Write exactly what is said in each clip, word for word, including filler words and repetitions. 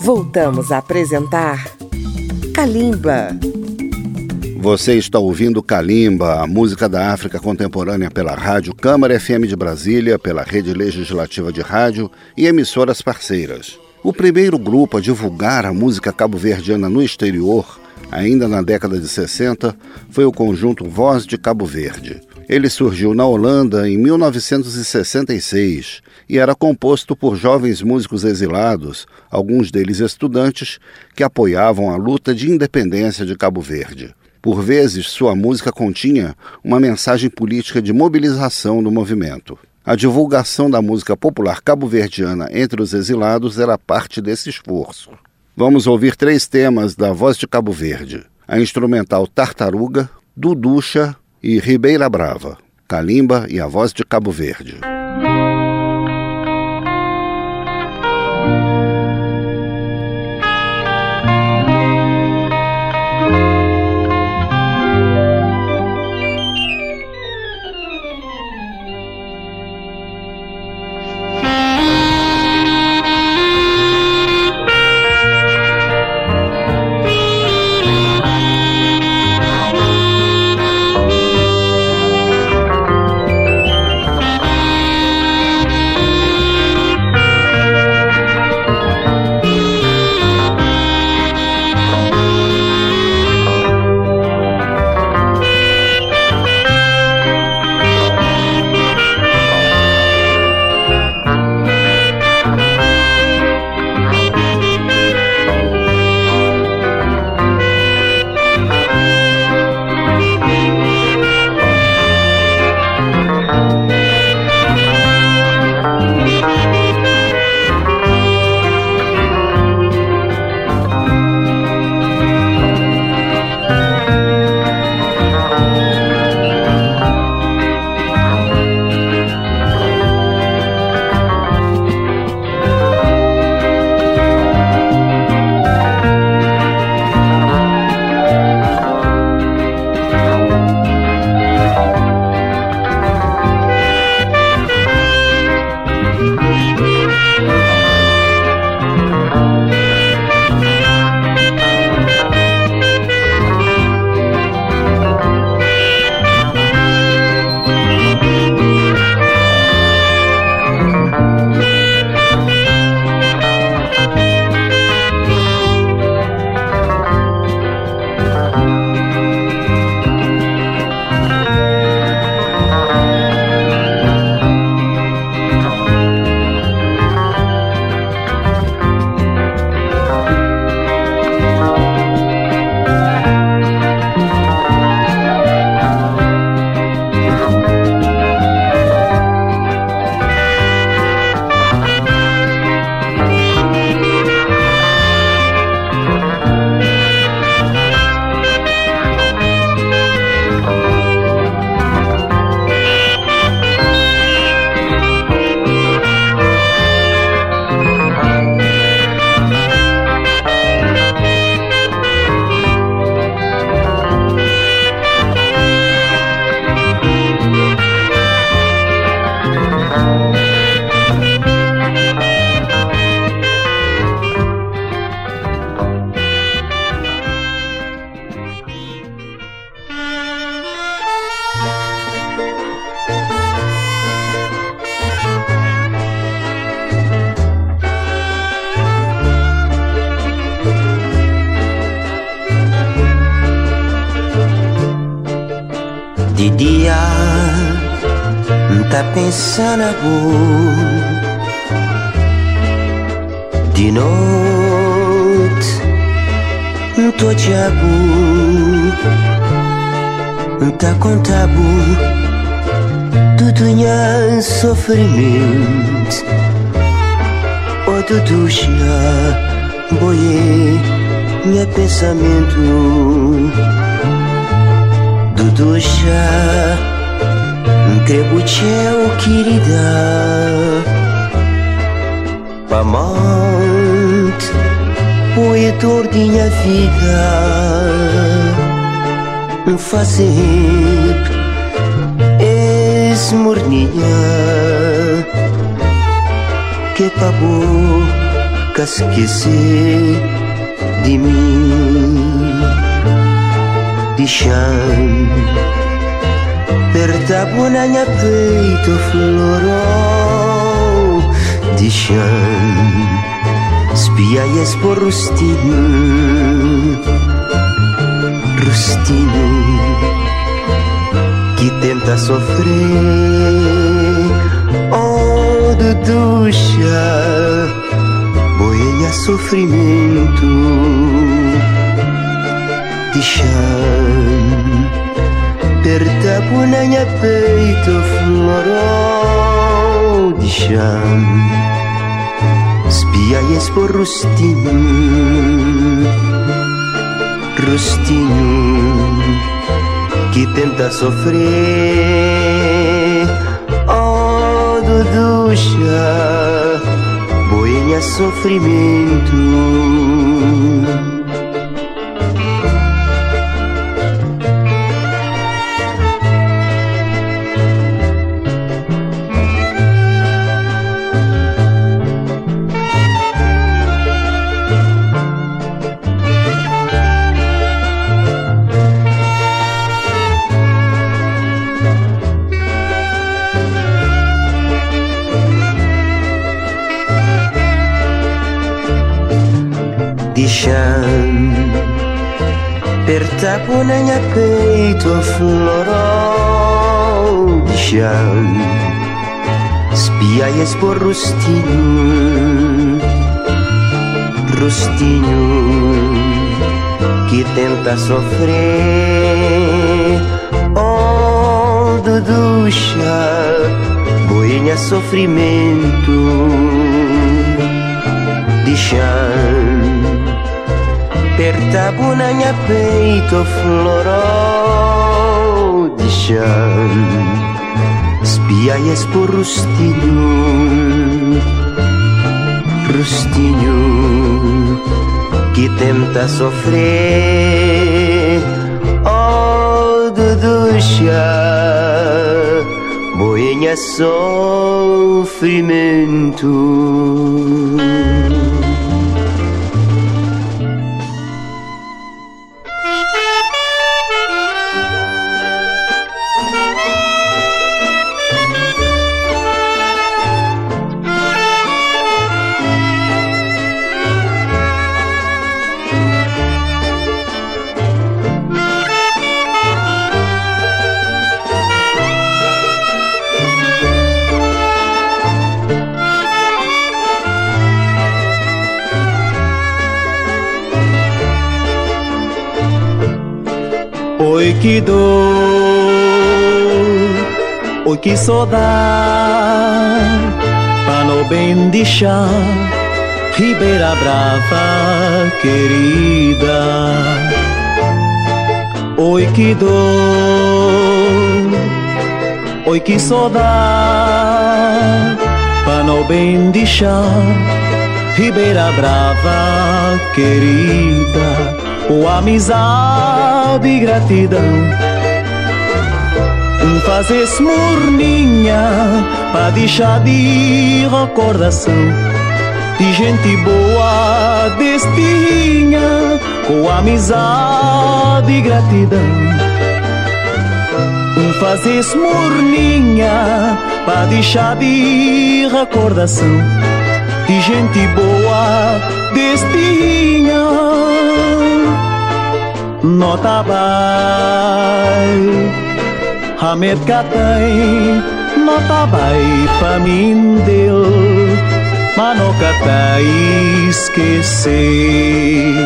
Voltamos a apresentar Kalimba. Você está ouvindo Kalimba, a música da África contemporânea pela Rádio Câmara F M de Brasília, pela Rede Legislativa de Rádio e emissoras parceiras. O primeiro grupo a divulgar a música cabo-verdiana no exterior, ainda na década de sessenta, foi o conjunto Voz de Cabo Verde. Ele surgiu na Holanda em mil novecentos e sessenta e seis e era composto por jovens músicos exilados, alguns deles estudantes, que apoiavam a luta de independência de Cabo Verde. Por vezes, sua música continha uma mensagem política de mobilização do movimento. A divulgação da música popular cabo-verdiana entre os exilados era parte desse esforço. Vamos ouvir três temas da Voz de Cabo Verde: a instrumental Tartaruga, Duducha e Ribeira Brava. Kalimba e a Voz de Cabo Verde. De dia tá pensando agora, de noite tô te agora, tá com tabu, tudo é sofrimento, ou tudo já boie meu pensamento. Tudo já creio que eu querida amante, poetor de minha vida, fazer esse morninha que pagou nunca esquecer de mim. Deixam perta bonanha peito florou. Deixam espia e expor rostinho, rostinho que tenta sofrer. Oh, Duduxa, boenha sofrimento. Deixam perta bonanha peito florou. Deixam espia e expor rostinho, rostinho que tenta sofrer. Oh, Duduxa, boenha sofrimento. Deixam perta bonanha peito florou. Deixam espia e expor rostinho, rostinho que tenta sofrer. Oh, Duduxa, boenha sofrimento. Deixam perta bonanha peito florou. Deixam espia e expor rostinho, rostinho que tenta sofrer. Oh, Duduxa, boenha sofrimento. Oi que dor, oi que saudade, pra não bem deixar Ribeira Brava querida. Oi que dor, oi que saudade, pra não bem deixar Ribeira Brava querida. Oh, amizade e gratidão, um fazer morninha pra deixar de recordação de gente boa destinha. Com amizade e gratidão, um fazer morninha pra deixar de recordação de gente boa destinha. Nota vai, Hamed Katay, nota vai pra mim deu, mas não Katay esquecer.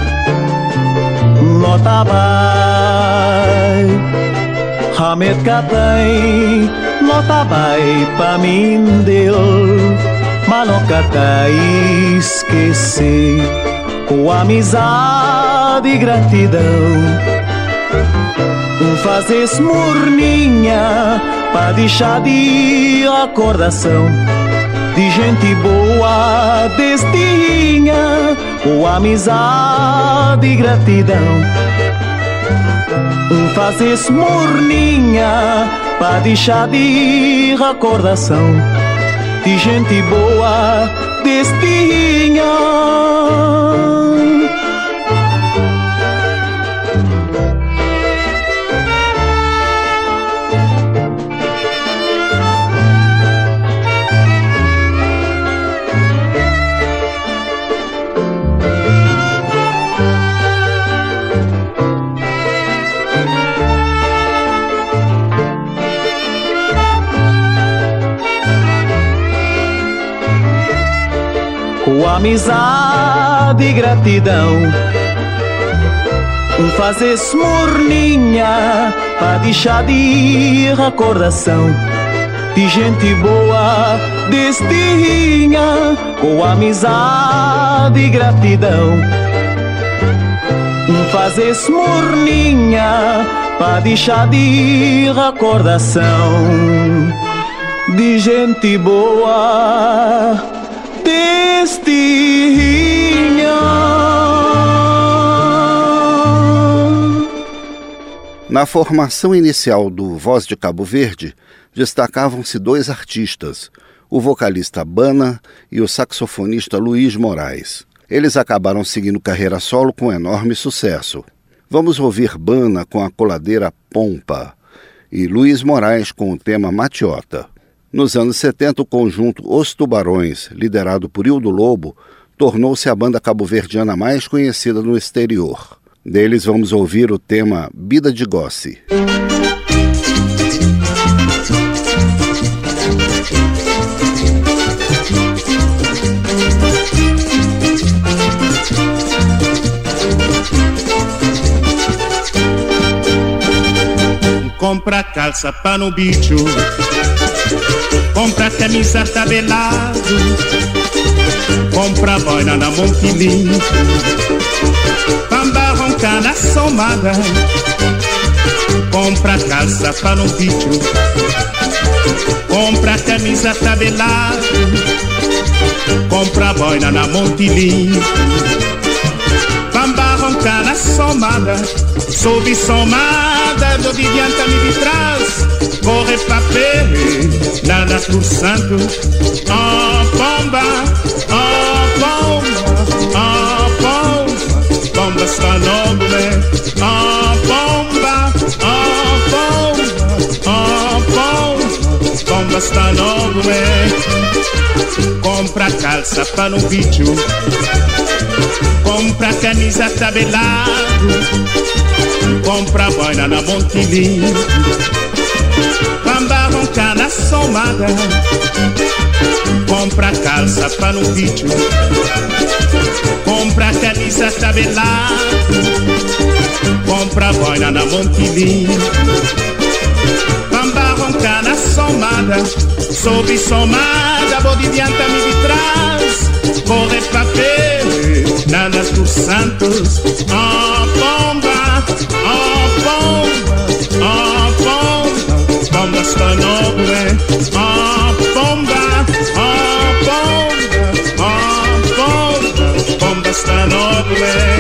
Nota vai, Hamed Katay, nota vai pra mim deu, mas não Katay esquecer. Com amizade e gratidão, um fazer morninha pra deixar de recordação de gente boa destinha. Com amizade e gratidão, um fazer morninha pra deixar de recordação de gente boa destinha. Com amizade e gratidão, um fazer morninha pra deixar de recordação de gente boa destinha. Com amizade e gratidão, um fazer morninha pra deixar de recordação de gente boa destinha. Na formação inicial do Voz de Cabo Verde, destacavam-se dois artistas, o vocalista Bana e o saxofonista Luiz Moraes. Eles acabaram seguindo carreira solo com enorme sucesso. Vamos ouvir Bana com a coladeira Pompa e Luiz Moraes com o tema Matiota. Nos anos setenta, o conjunto Os Tubarões, liderado por Hildo Lobo, tornou-se a banda cabo-verdiana mais conhecida no exterior. Deles vamos ouvir o tema Bida de Gossi. Compra calça para no bicho, compra camisa tabelado, compra boina na Monquilinho, pamba ronca na somada. Compra calça para no bicho, compra camisa tabelado, compra boina na Monquilinho, pamba ronca na somada. Soube somada, do de diante me de trás, corre pra pé, nada por santo. Oh bomba, oh bomba, oh bomba, bomba está novo, né? Oh bomba, oh bomba, oh bomba, bomba está novo, né? Compra calça para no bicho, compra camisa tabelado, compra boina na Monquilinho, pamba ronca na somada. Compra calça para no bicho, compra camisa tabelado, compra boina na Monquilinho, pamba ronca na somada. Soube somada, bodivianta me de trás, corre pra pé, nanas dos santos. Oh bomba, oh bomba, oh bomba, bomba está novo, é? Oh bomba, oh bomba, oh bomba, bomba está novo, é?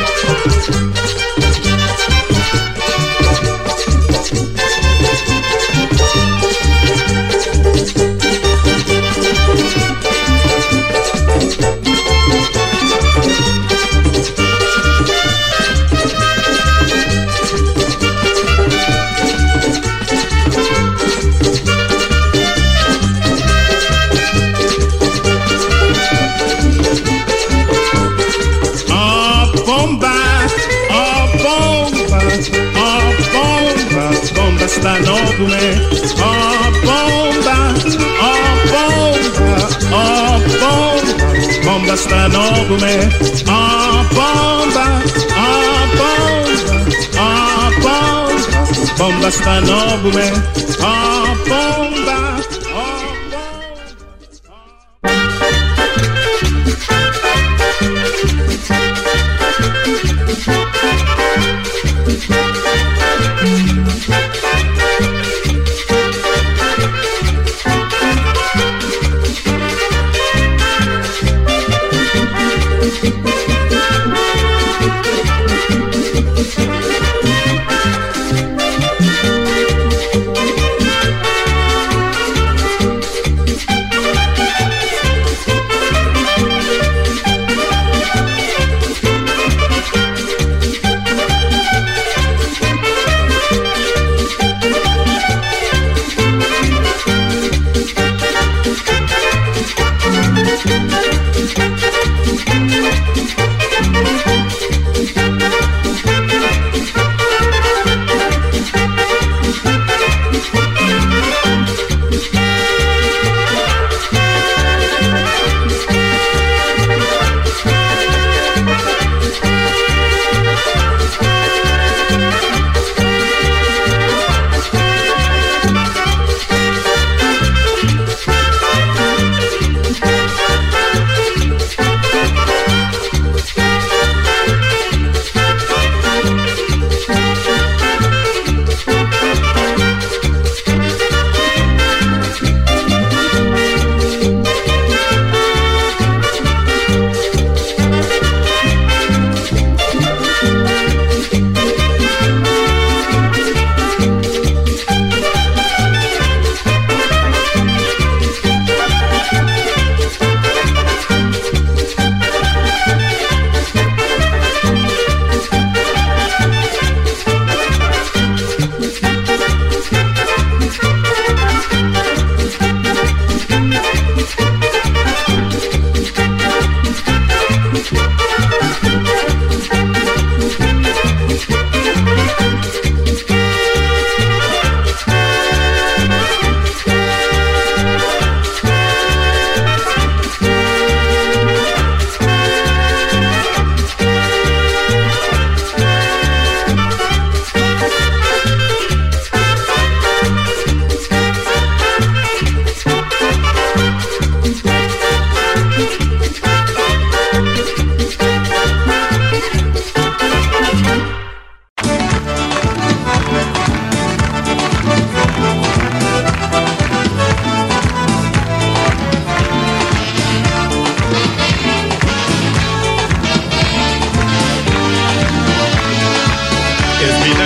Está novo, né? Oh bomba, oh bomba, oh bomba, bomba está novo, né? Oh bomba, oh bomba, oh bomba, bomba está novo, né? Oh bomba, oh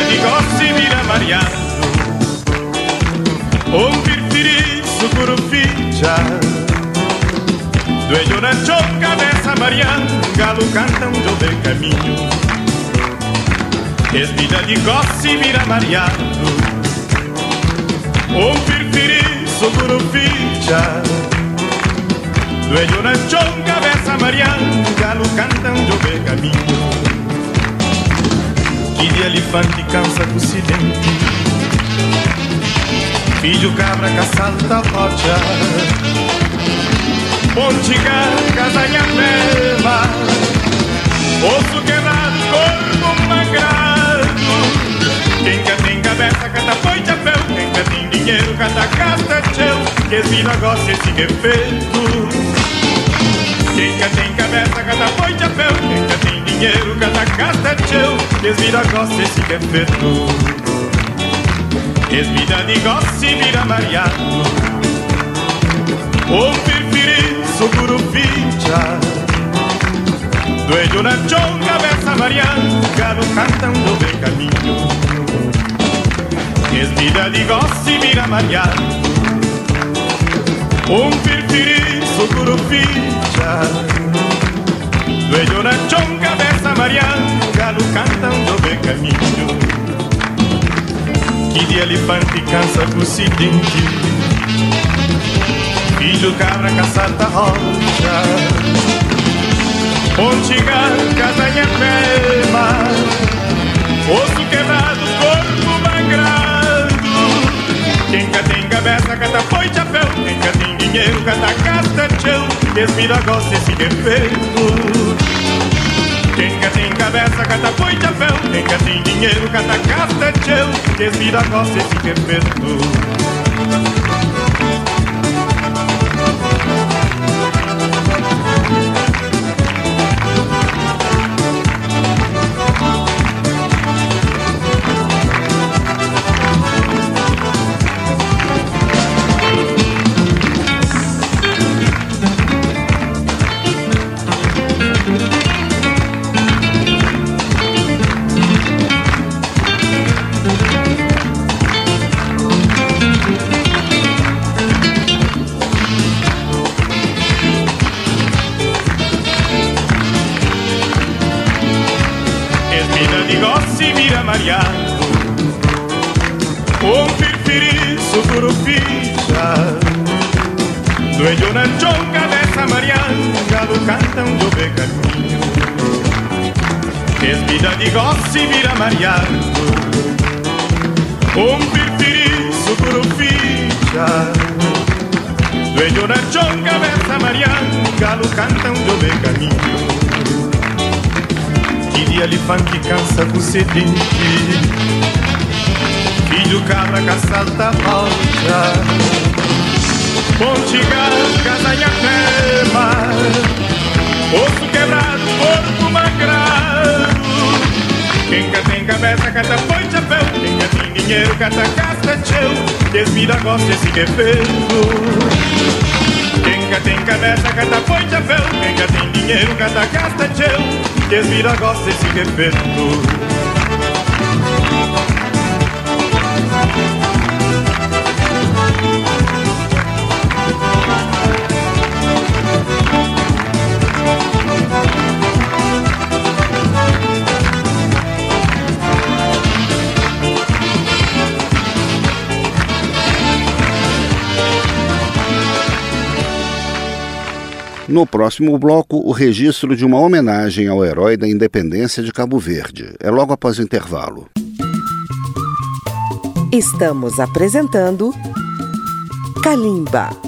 di gossi vira mariano, un pirtirizo curuficha, due giornacciò cabeça mariano, galo canta un giove cammino, e svida di gossi vira mariano, un pirtirizo curuficha, due giornacciò cabeça mariano, galo canta un giove cammino. Chi di elefanti cansa com si denti, filho cabra que salta a rocha, pontiga, casanha ferma, osso quebrado, corpo magrado. Quem que tem cabeça, cata foi chapéu, quem que tem dinheiro, cata casta tchau, que vira gosta esse que é feito. Quem que tem cabeça, cata foi chapéu, quem que tem dinheiro, cata casta tchau, que vira gosta esse que é feito. Esvida di gossi vira mariano, un pirtirizo curuficha, due giornacciò cabeça mariano, galo canta un dove cammino. Esvida di gossi vira mariano, un pirtirizo curuficha, due giornacciò cabeça mariano, galo canta un dove cammino. Chi di elefanti cansa com si denti, filho cabra que salta a rocha, pontiga, casanha ferma, osso quebrado, corpo magrado. Quem que tem cabeça, cata foi chapéu, quem que tem dinheiro, cata casta tchau, que vira gosta esse defeito. Quem que tem cabeça, cata foi chapéu, quem que tem dinheiro, cata casta tchau, que vira gosta esse que é feito. Un pirtirizo curuficha, due giornacciò cabeça mariano, galo canta un dove cammino. Esvida di gossi vira mariano, un pirtirizo curuficha, due giornacciò cabeça mariano, galo canta un dove cammino. Chi di elefanti cansa com si denti, filho cabra que salta a rocha, pontiga, casanha ferma, osso quebrado, corpo magrado. Quem que tem cabeça, cata foi chapéu, quem que tem dinheiro, cata casta tchau, que vira gosta esse que é feito. Quem que tem cabeça, cata foi chapéu, quem que tem dinheiro, cata casta tchau, que vira gosta esse que é feito. No próximo bloco, o registro de uma homenagem ao herói da independência de Cabo Verde. É logo após o intervalo. Estamos apresentando Kalimba.